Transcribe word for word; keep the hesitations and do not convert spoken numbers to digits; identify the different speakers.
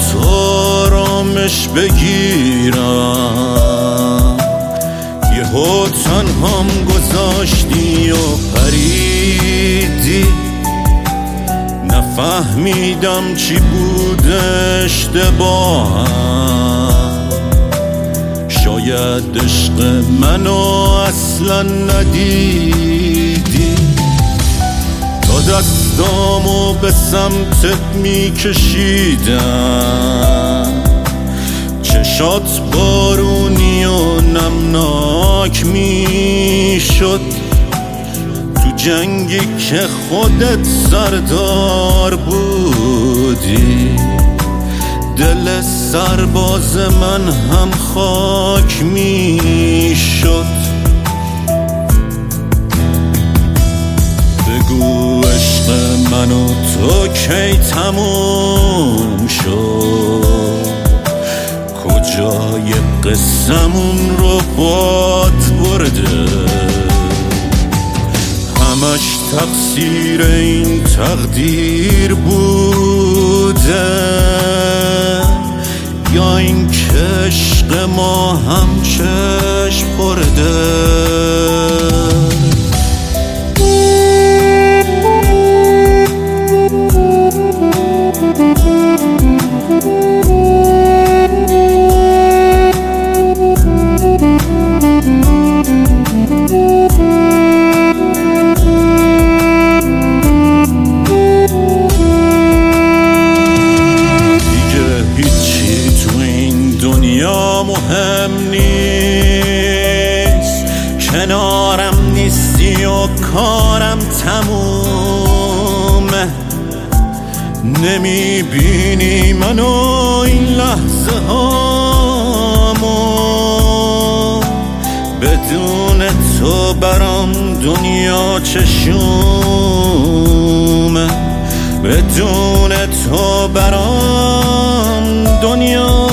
Speaker 1: آرامش بگیرم، یهو تنهام گذاشتی و پریدی. نفهمیدم چی بود اشتباهم، شاید عشق منو اصلا ندیدی. تا دستامو به سمتت میکشیدم، چشات بارونی و نمناک میشد. تو جنگی که خودت سردار بودی، دل سرباز من هم خاک میشد. بگو عشق من و تو کی تموم شد، کجای قصمون رو باد برده. همش تقصیر این تقدیر بوده، یا این که عشق ما هم چشم خورده. مهم نیست، کنارم نیستی و کارم تمومه. نمیبینی منو این لحظه هامو، بدون تو برام دنیا چشومه. بدون تو برام دنیا